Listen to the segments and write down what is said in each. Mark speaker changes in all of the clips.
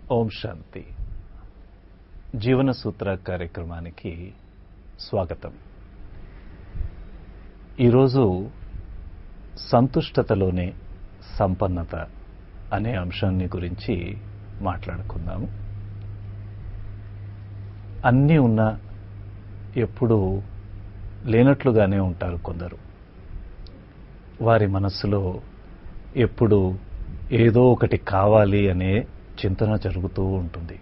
Speaker 1: ఓం శాంతి. జీవన సూత్ర కార్యక్రమానికి స్వాగతం. ఈరోజు సంతుష్టతలోనే సంపన్నత అనే అంశాన్ని గురించి మాట్లాడుకుందాము. అన్నీ ఉన్నా ఎప్పుడూ లేనట్లుగానే ఉంటారు కొందరు. వారి మనస్సులో ఎప్పుడూ ఏదో ఒకటి కావాలి అనే చింతన జరుగుతూ ఉంటుంది.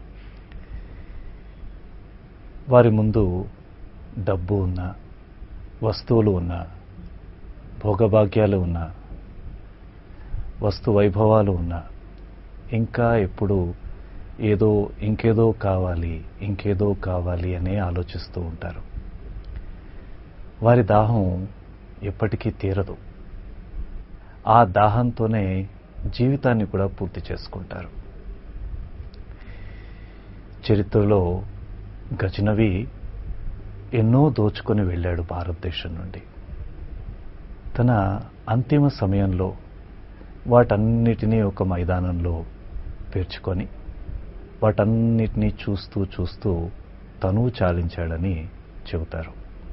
Speaker 1: వారి ముందు డబ్బు ఉన్నా, వస్తువులు ఉన్నా, భోగభాగ్యాలు ఉన్నా, వస్తు వైభవాలు ఉన్నా, ఇంకా ఎప్పుడు ఇంకేదో కావాలి అనే ఆలోచిస్తూ ఉంటారు. వారి దాహం ఎప్పటికీ తీరదు. ఆ దాహంతోనే జీవితాన్ని కూడా పూర్తి చేసుకుంటారు. చరిత్రలో గజనవి ఎన్నో దోచుకొని వెళ్ళాడు భారతదేశం నుండి. తన అంతిమ సమయంలో వాటన్నిటినీ ఒక మైదానంలో పేర్చుకొని వాటన్నిటినీ చూస్తూ తనువు చాలించాడని చెబుతారు.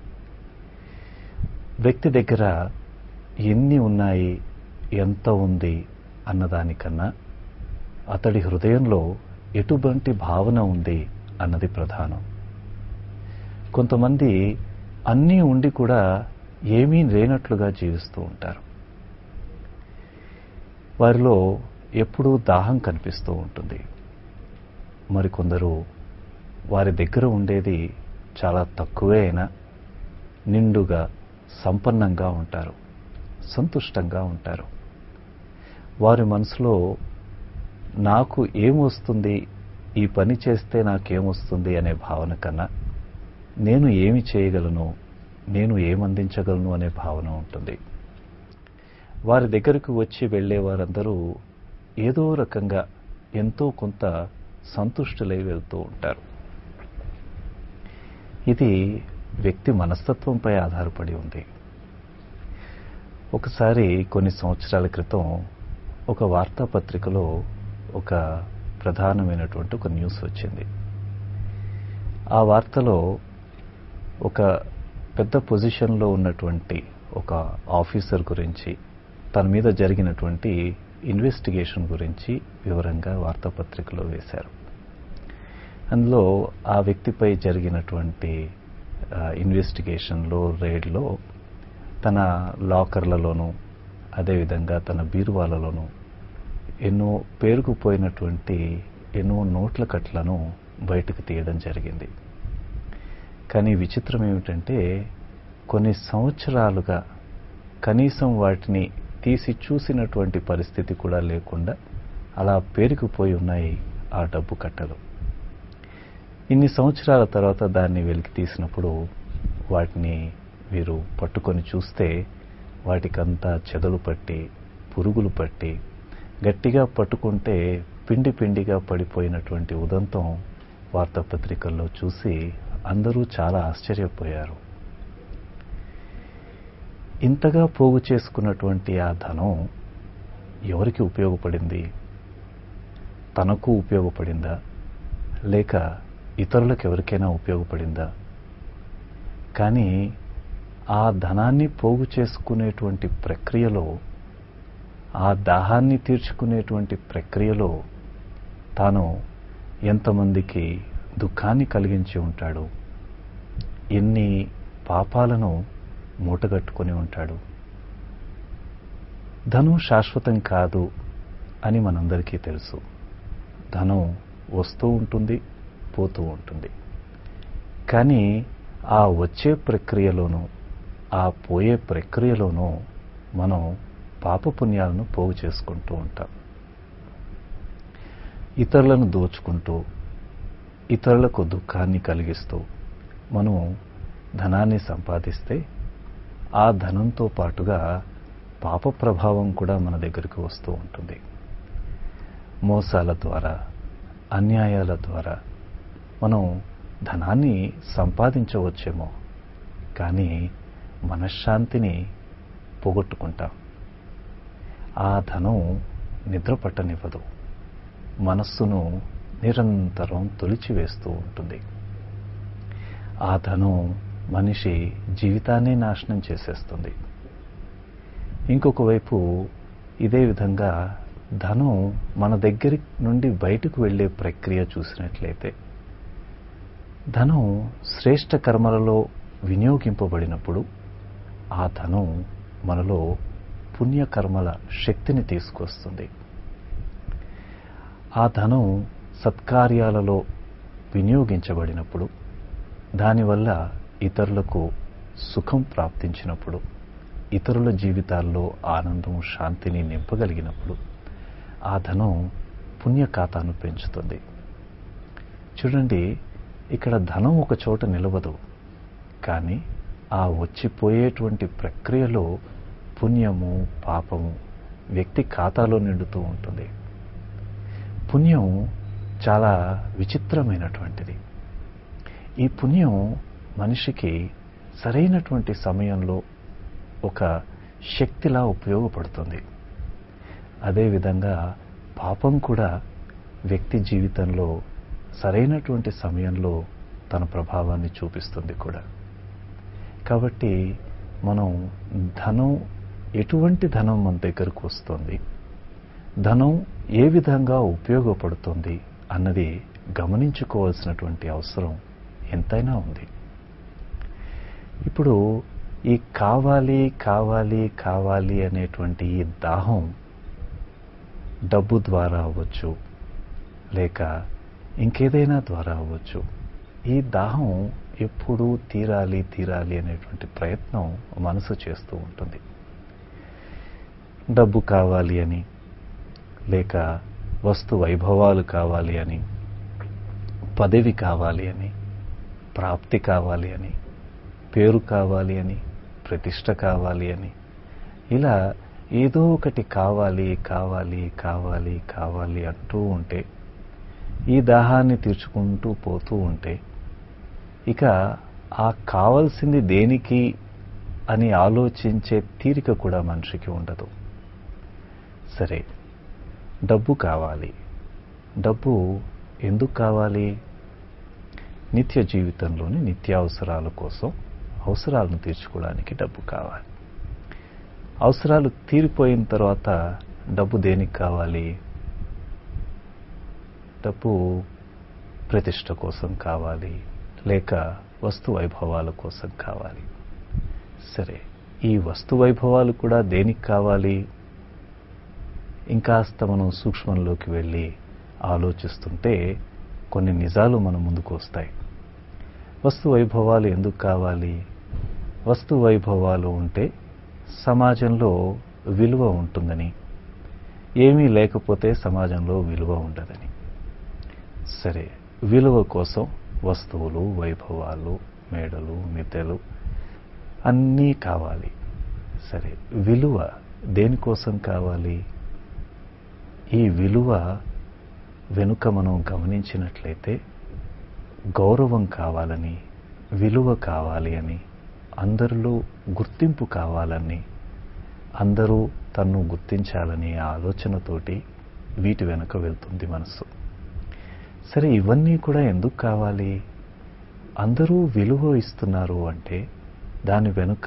Speaker 1: వ్యక్తి దగ్గర ఎన్ని ఉన్నాయి, ఎంత ఉంది అన్నదానికన్నా అతడి హృదయంలో ఎటువంటి భావన ఉంది అన్నది ప్రధానం. కొంతమంది అన్నీ ఉండి కూడా ఏమీ లేనట్లుగా జీవిస్తూ ఉంటారు. వారిలో ఎప్పుడూ దాహం కనిపిస్తూ ఉంటుంది. మరికొందరు వారి దగ్గర ఉండేది చాలా తక్కువే అయినా నిండుగా సంపన్నంగా ఉంటారు, సంతుష్టంగా ఉంటారు. వారి మనసులో నాకు ఏమొస్తుంది, ఈ పని చేస్తే నాకేమొస్తుంది అనే భావన కన్నా నేను ఏమి చేయగలను, నేను ఏమందించగలను అనే భావన ఉంటుంది. వారి దగ్గరకు వచ్చి వెళ్ళే వారందరూ ఏదో రకంగా ఎంతో కొంత సంతుష్టులై వెళ్తూ ఉంటారు. ఇది వ్యక్తి మనస్తత్వంపై ఆధారపడి ఉంది. ఒకసారి కొన్ని సంవత్సరాల క్రితం ఒక వార్తాపత్రికలో ఒక ప్రధానమైనటువంటి ఒక న్యూస్ వచ్చింది. ఆ వార్తలో ఒక పెద్ద పొజిషన్లో ఉన్నటువంటి ఒక ఆఫీసర్ గురించి, తన మీద జరిగినటువంటి ఇన్వెస్టిగేషన్ గురించి వివరంగా వార్తాపత్రికలో వేశారు. అందులో ఆ వ్యక్తిపై జరిగినటువంటి ఇన్వెస్టిగేషన్లో, రైడ్లో తన లాకర్లలోనూ అదేవిధంగా తన బీరువాలలోనూ ఎన్నో పేరుకుపోయినటువంటి ఎన్నో నోట్ల కట్లను బయటకు తీయడం జరిగింది. కానీ విచిత్రం ఏమిటంటే కొన్ని సంవత్సరాలుగా కనీసం వాటిని తీసి చూసినటువంటి పరిస్థితి కూడా లేకుండా అలా పేరుకుపోయి ఉన్నాయి ఆ డబ్బు కట్టలు. ఇన్ని సంవత్సరాల తర్వాత దాన్ని వెలికి తీసినప్పుడు వాటిని వీరు పట్టుకొని చూస్తే వాటికంతా చెదలు పట్టి, పురుగులు పట్టి, గట్టిగా పట్టుకుంటే పిండిగా పడిపోయినటువంటి ఉదంతం వార్తాపత్రికల్లో చూసి అందరూ చాలా ఆశ్చర్యపోయారు. ఇంతగా పోగు చేసుకున్నటువంటి ఆ ధనం ఎవరికి ఉపయోగపడింది? తనకు ఉపయోగపడిందా, లేక ఇతరులకు ఎవరికైనా ఉపయోగపడిందా? కానీ ఆ ధనాన్ని పోగు చేసుకునేటువంటి ప్రక్రియలో, ఆ దాహాన్ని తీర్చుకునేటువంటి ప్రక్రియలో తాను ఎంతమందికి దుఃఖాన్ని కలిగించి ఉంటాడు, ఎన్ని పాపాలను మూటగట్టుకొని ఉంటాడు. ధనం శాశ్వతం కాదు అని మనందరికీ తెలుసు. ధనం వస్తూ ఉంటుంది, పోతూ ఉంటుంది. కానీ ఆ వచ్చే ప్రక్రియలోనూ ఆ పోయే ప్రక్రియలోనూ మనం పాపపుణ్యాలను పోగు చేసుకుంటూ ఉంటాం. ఇతరులను దోచుకుంటూ, ఇతరులకు దుఃఖాన్ని కలిగిస్తూ మనం ధనాన్ని సంపాదిస్తే ఆ ధనంతో పాటుగా పాప ప్రభావం కూడా మన దగ్గరికి వస్తూ ఉంటుంది. మోసాల ద్వారా, అన్యాయాల ద్వారా మనం ధనాన్ని సంపాదించవచ్చేమో, కానీ మనశ్శాంతిని పోగొట్టుకుంటాం. ఆ ధనం నిద్ర పట్టనివ్వదు. మనస్సును నిరంతరం తొలిచివేస్తూ ఉంటుంది. ఆ ధనం మనిషి జీవితాన్ని నాశనం చేసేస్తుంది. ఇంకొక వైపు ఇదే విధంగా ధనం మన దగ్గర నుండి బయటకు వెళ్ళే ప్రక్రియ చూసినట్లయితే, ధనం శ్రేష్ఠ కర్మలలో వినియోగింపబడినప్పుడు ఆ ధనం మనలో పుణ్యకర్మల శక్తిని తీసుకొస్తుంది. ఆ ధనం సత్కార్యాలలో వినియోగించబడినప్పుడు, దానివల్ల ఇతరులకు సుఖం ప్రాప్తించినప్పుడు, ఇతరుల జీవితాల్లో ఆనందం, శాంతిని నింపగలిగినప్పుడు ఆ ధనం పుణ్యఖాతాను పెంచుతుంది. చూడండి, ఇక్కడ ధనం ఒక చోట నిలవదు, కానీ ఆ వచ్చిపోయేటువంటి ప్రక్రియలో పుణ్యము, పాపము వ్యక్తి ఖాతాలో నిండుతూ ఉంటుంది. పుణ్యం చాలా విచిత్రమైనటువంటిది. ఈ పుణ్యం మనిషికి సరైనటువంటి సమయంలో ఒక శక్తిలా ఉపయోగపడుతుంది. అదేవిధంగా పాపం కూడా వ్యక్తి జీవితంలో సరైనటువంటి సమయంలో తన ప్రభావాన్ని చూపిస్తుంది కూడా. కాబట్టి మనం ధనం, ఎటువంటి ధనం మన దగ్గరకు వస్తుంది, ధనం ఏ విధంగా ఉపయోగపడుతుంది అన్నది గమనించుకోవాల్సినటువంటి అవసరం ఎంతైనా ఉంది. ఇప్పుడు ఈ కావాలి కావాలి కావాలి అనేటువంటి ఈ దాహం డబ్బు ద్వారా అవ్వచ్చు, లేక ఇంకేదైనా ద్వారా అవ్వచ్చు. ఈ దాహం ఎప్పుడూ తీరాలి తీరాలి అనేటువంటి ప్రయత్నం మనసు చేస్తూ ఉంటుంది. డబ్బు కావాలి అని, లేక వస్తు వైభవాలు కావాలి అని, పదవి కావాలి అని, ప్రాప్తి కావాలి అని, పేరు కావాలి అని, ప్రతిష్ట కావాలి అని, ఇలా ఏదో ఒకటి కావాలి కావాలి కావాలి కావాలి అంటూ ఉంటే, ఈ దాహాన్ని తీర్చుకుంటూ పోతూ ఉంటే, ఇక ఆ కావాల్సింది దేనికి అని ఆలోచించే తీరిక కూడా మనిషికి ఉండదు. సరే, డబ్బు కావాలి. డబ్బు ఎందుకు కావాలి? నిత్య జీవితంలోని నిత్యావసరాల కోసం, అవసరాలను తీర్చుకోవడానికి డబ్బు కావాలి. అవసరాలు తీరిపోయిన తర్వాత డబ్బు దేనికి కావాలి? డబ్బు ప్రతిష్ట కోసం కావాలి, లేక వస్తు వైభవాల కోసం కావాలి. సరే, ఈ వస్తు వైభవాలు కూడా దేనికి కావాలి? ఇంకాస్త మనం సూక్ష్మంలోకి వెళ్ళి ఆలోచిస్తుంటే కొన్ని నిజాలు మన ముందుకు వస్తాయి. వస్తు వైభవాలు ఎందుకు కావాలి? వస్తు వైభవాలు ఉంటే సమాజంలో విలువ ఉంటుందని, ఏమీ లేకపోతే సమాజంలో విలువ ఉండదని. సరే, విలువ కోసం వస్తువులు, వైభవాలు, మేడలు, మిద్దెలు అన్నీ కావాలి. సరే, విలువ దేనికోసం కావాలి? ఈ విలువ వెనుక మనం గమనించినట్లయితే గౌరవం కావాలని, విలువ కావాలి అని, అందరిలో గుర్తింపు కావాలని, అందరూ తన్ను గుర్తించాలని ఆలోచనతోటి వీటి వెనుక వెళ్తుంది మనసు. సరే, ఇవన్నీ కూడా ఎందుకు కావాలి? అందరూ విలువ ఇస్తున్నారు అంటే దాని వెనుక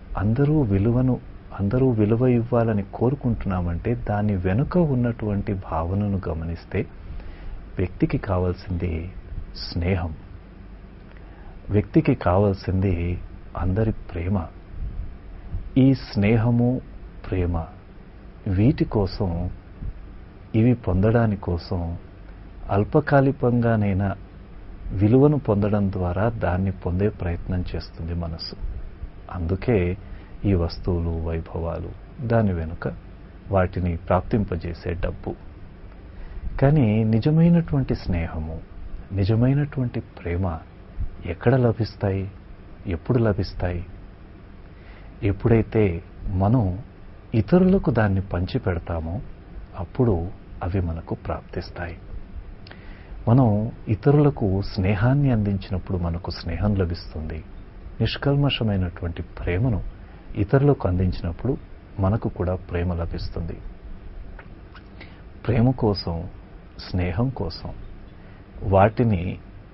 Speaker 1: అందరూ విలువ ఇవ్వాలని కోరుకుంటున్నామంటే దాని వెనుక ఉన్నటువంటి భావనను గమనిస్తే వ్యక్తికి కావాల్సింది స్నేహం, వ్యక్తికి కావాల్సింది అందరి ప్రేమ. ఈ స్నేహము, ప్రేమ వీటి కోసం, ఇవి పొందడాని కోసం అల్పకాలికంగానైనా విలువను పొందడం ద్వారా దాన్ని పొందే ప్రయత్నం చేస్తుంది మనసు. అందుకే ఈ వస్తువులు, వైభవాలు, దాని వెనుక వాటిని ప్రాప్తింపజేసే డబ్బు. కానీ నిజమైనటువంటి స్నేహము, నిజమైనటువంటి ప్రేమ ఎక్కడ లభిస్తాయి? ఎప్పుడు లభిస్తాయి? ఎప్పుడైతే మనం ఇతరులకు దాన్ని పంచి పెడతామో అప్పుడు అవి మనకు ప్రాప్తిస్తాయి. మనం ఇతరులకు స్నేహాన్ని అందించినప్పుడు మనకు స్నేహం లభిస్తుంది. నిష్కల్మషమైనటువంటి ప్రేమను ఇతరులకు అందించినప్పుడు మనకు కూడా ప్రేమ లభిస్తుంది. ప్రేమ కోసం స్నేహం కోసం వాటిని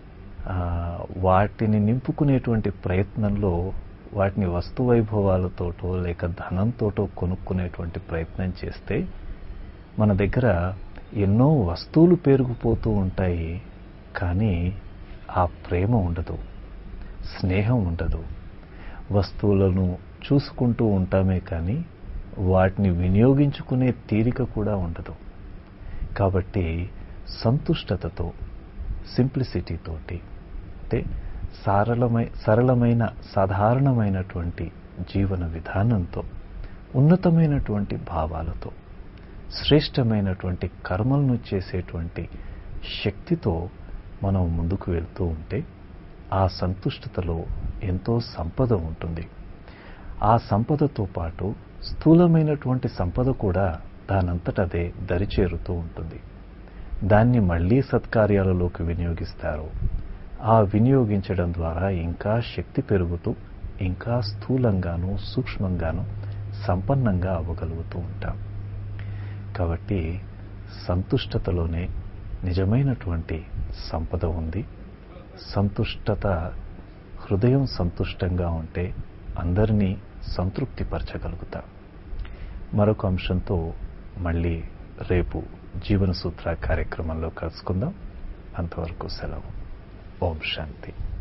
Speaker 1: వాటిని నింపుకునేటువంటి ప్రయత్నంలో వాటిని వస్తు వైభవాలతోటో లేక ధనంతోటో కొనుక్కునేటువంటి ప్రయత్నం చేస్తే మన దగ్గర ఎన్నో వస్తువులు పెరిగిపోతూ ఉంటాయి, కానీ ఆ ప్రేమ ఉండదు, స్నేహం ఉండదు. వస్తువులను చూసుకుంటూ ఉంటామే కానీ వాటిని వినియోగించుకునే తీరిక కూడా ఉండదు. కాబట్టి సంతుష్టతతో, సింప్లిసిటీతోటి, అంటే సరళమైన సాధారణమైనటువంటి జీవన విధానంతో, ఉన్నతమైనటువంటి భావాలతో, శ్రేష్టమైనటువంటి కర్మలను చేసేటువంటి శక్తితో మనం ముందుకు వెళ్తూ ఉంటే ఆ సంతుష్టతలో ఎంతో సంపద ఉంటుంది. ఆ సంపదతో పాటు స్థూలమైనటువంటి సంపద కూడా దానంతటదే దరిచేరుతూ ఉంటుంది. దాన్ని మళ్లీ సత్కార్యాలలోకి వినియోగిస్తారు. ఆ వినియోగించడం ద్వారా ఇంకా శక్తి పెరుగుతూ ఇంకా స్థూలంగాను సూక్ష్మంగాను సంపన్నంగా అవ్వగలుగుతూ ఉంటాం. కాబట్టి సంతుష్టతలోనే నిజమైనటువంటి సంపద ఉంది. సంతుష్టత, హృదయం సంతుష్టంగా ఉంటే అందరినీ సంతృప్తిపరచగలుగుతాం. మరొక అంశంతో మళ్ళీ రేపు జీవన సూత్ర కార్యక్రమంలో కలుసుకుందాం. అంతవరకు సెలవు. ఓం శాంతి.